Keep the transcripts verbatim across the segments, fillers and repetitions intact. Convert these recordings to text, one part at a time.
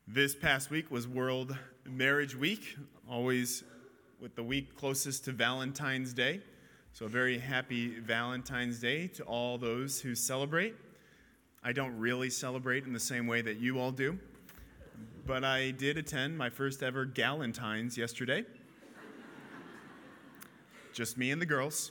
This past week was World Marriage Week, always with the week closest to Valentine's Day. So a very happy Valentine's Day to all those who celebrate. I don't really celebrate in the same way that you all do, but I did attend my first ever Galentine's yesterday. Just me and the girls.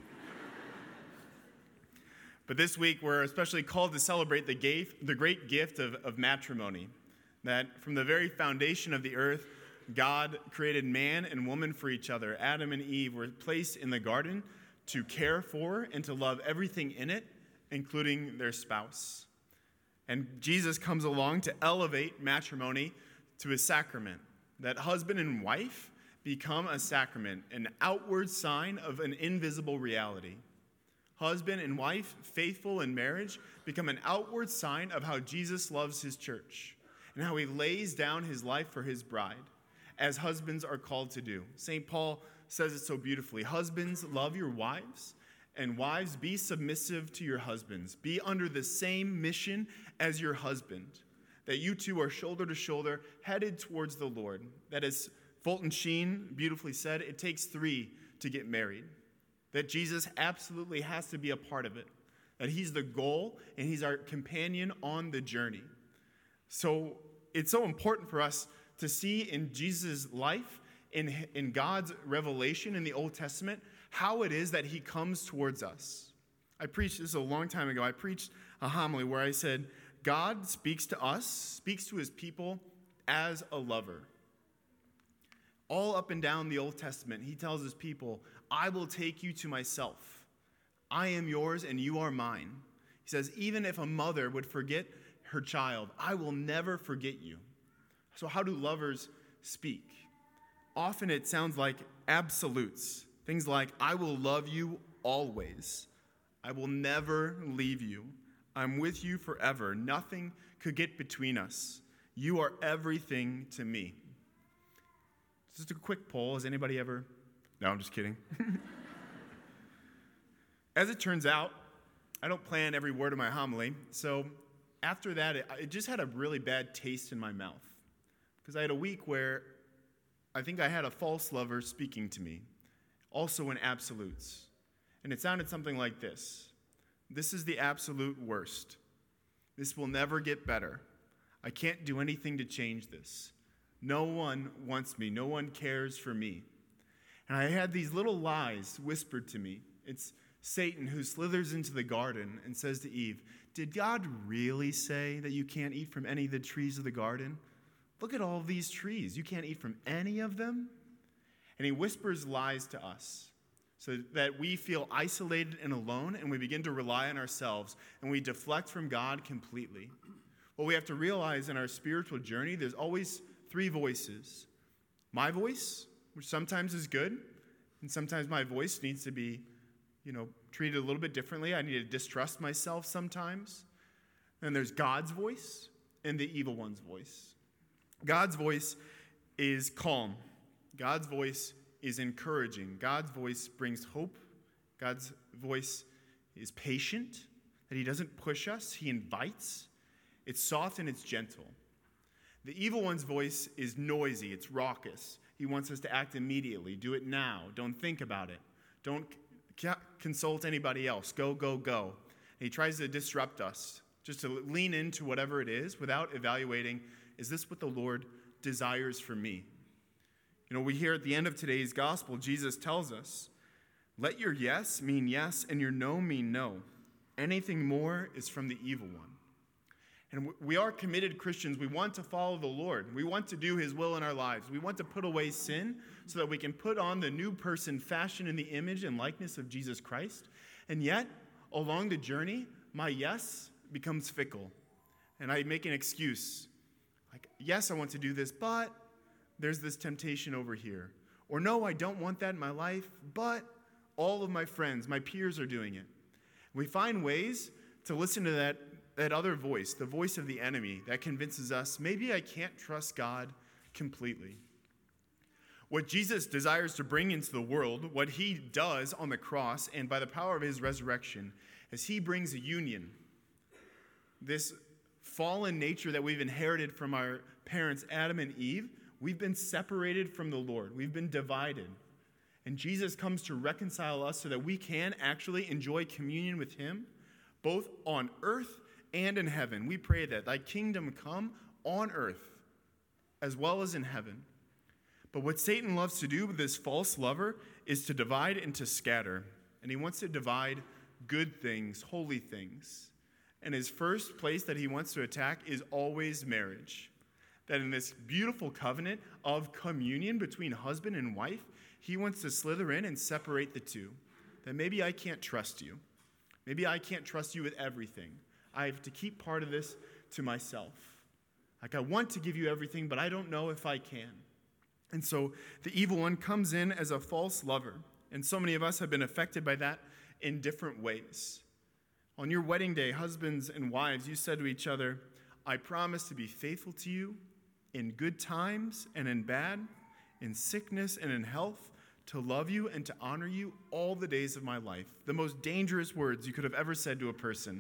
But this week we're especially called to celebrate the, gave, the great gift of, of matrimony. That from the very foundation of the earth, God created man and woman for each other. Adam and Eve were placed in the garden to care for and to love everything in it, including their spouse. And Jesus comes along to elevate matrimony to a sacrament. That husband and wife become a sacrament, an outward sign of an invisible reality. Husband and wife, faithful in marriage, become an outward sign of how Jesus loves his church and how he lays down his life for his bride, as husbands are called to do. Saint Paul says it so beautifully. Husbands, love your wives, and wives, be submissive to your husbands. Be under the same mission as your husband, that you two are shoulder to shoulder, headed towards the Lord. That, as Fulton Sheen beautifully said, it takes three to get married. That Jesus absolutely has to be a part of it. That he's the goal, and he's our companion on the journey. So it's so important for us to see in Jesus' life, in, in God's revelation in the Old Testament, how it is that he comes towards us. I preached this a long time ago. I preached a homily where I said, God speaks to us, speaks to his people as a lover. All up and down the Old Testament, he tells his people, I will take you to myself. I am yours and you are mine. He says, even if a mother would forget her child, I will never forget you. So how do lovers speak? Often it sounds like absolutes. Things like, I will love you always. I will never leave you. I'm with you forever. Nothing could get between us. You are everything to me. Just a quick poll. Has anybody ever? No, I'm just kidding. As it turns out, I don't plan every word of my homily, so after that, it, it just had a really bad taste in my mouth. Because I had a week where I think I had a false lover speaking to me, also in absolutes. And it sounded something like this. This is the absolute worst. This will never get better. I can't do anything to change this. No one wants me. No one cares for me. And I had these little lies whispered to me. It's Satan who slithers into the garden and says to Eve, did God really say that you can't eat from any of the trees of the garden? Look at all these trees. You can't eat from any of them? And he whispers lies to us so that we feel isolated and alone, and we begin to rely on ourselves, and we deflect from God completely. What we have to realize in our spiritual journey, there's always three voices. My voice, which sometimes is good, and sometimes my voice needs to be, you know, treated a little bit differently. I need to distrust myself sometimes. And there's God's voice and the evil one's voice. God's voice is calm. God's voice is encouraging. God's voice brings hope. God's voice is patient, that he doesn't push us, he invites. It's soft and it's gentle. The evil one's voice is noisy, it's raucous. He wants us to act immediately. Do it now. Don't think about it. Don't consult anybody else. Go, go, go. And he tries to disrupt us, just to lean into whatever it is without evaluating, is this what the Lord desires for me? You know, we hear at the end of today's gospel, Jesus tells us, let your yes mean yes and your no mean no. Anything more is from the evil one. And we are committed Christians. We want to follow the Lord. We want to do his will in our lives. We want to put away sin so that we can put on the new person fashioned in the image and likeness of Jesus Christ. And yet, along the journey, my yes becomes fickle. And I make an excuse. Like, yes, I want to do this, but there's this temptation over here. Or no, I don't want that in my life, but all of my friends, my peers are doing it. We find ways to listen to that That other voice, the voice of the enemy, that convinces us, maybe I can't trust God completely. What Jesus desires to bring into the world, what he does on the cross and by the power of his resurrection, is he brings a union. This fallen nature that we've inherited from our parents, Adam and Eve, we've been separated from the Lord. We've been divided. And Jesus comes to reconcile us so that we can actually enjoy communion with him, both on earth and in heaven. We pray that thy kingdom come on earth as well as in heaven. But what Satan loves to do with this false lover is to divide and to scatter. And he wants to divide good things, holy things. And his first place that he wants to attack is always marriage. That in this beautiful covenant of communion between husband and wife, he wants to slither in and separate the two. That maybe I can't trust you. Maybe I can't trust you with everything. I have to keep part of this to myself. Like I want to give you everything, but I don't know if I can. And so the evil one comes in as a false lover. And so many of us have been affected by that in different ways. On your wedding day, husbands and wives, you said to each other, I promise to be faithful to you in good times and in bad, in sickness and in health, to love you and to honor you all the days of my life. The most dangerous words you could have ever said to a person.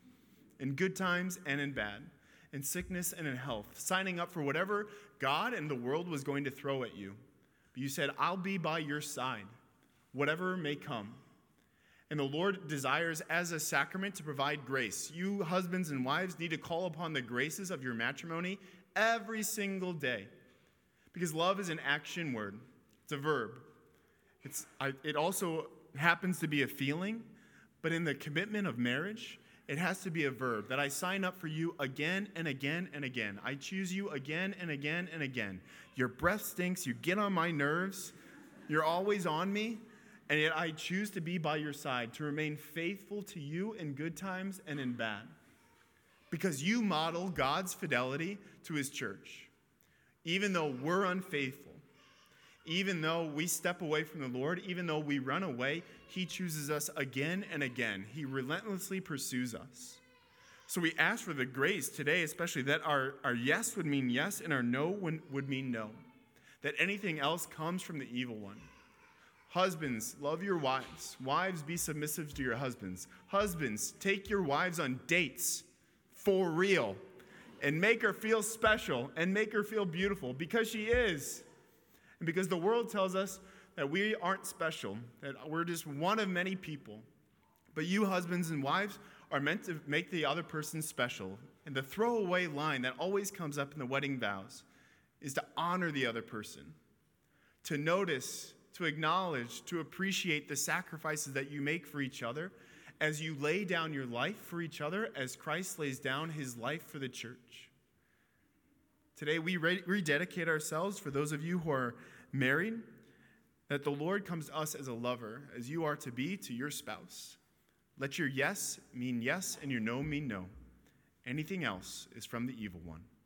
In good times and in bad, in sickness and in health, signing up for whatever God and the world was going to throw at you. But you said, I'll be by your side, whatever may come. And the Lord desires as a sacrament to provide grace. You husbands and wives need to call upon the graces of your matrimony every single day. Because love is an action word. It's a verb. It's, I, it also happens to be a feeling, but in the commitment of marriage, it has to be a verb, that I sign up for you again and again and again. I choose you again and again and again. Your breath stinks, you get on my nerves, you're always on me, and yet I choose to be by your side, to remain faithful to you in good times and in bad. Because you model God's fidelity to his church. Even though we're unfaithful, even though we step away from the Lord, even though we run away, he chooses us again and again. He relentlessly pursues us. So we ask for the grace today, especially that our, our yes would mean yes and our no would, would mean no. That anything else comes from the evil one. Husbands, love your wives. Wives, be submissive to your husbands. Husbands, take your wives on dates for real and make her feel special and make her feel beautiful because she is. And because the world tells us that we aren't special, that we're just one of many people. But you husbands and wives are meant to make the other person special. And the throwaway line that always comes up in the wedding vows is to honor the other person, to notice, to acknowledge, to appreciate the sacrifices that you make for each other as you lay down your life for each other as Christ lays down his life for the church. Today we re- rededicate ourselves for those of you who are married, that the Lord comes to us as a lover, as you are to be to your spouse. Let your yes mean yes and your no mean no. Anything else is from the evil one.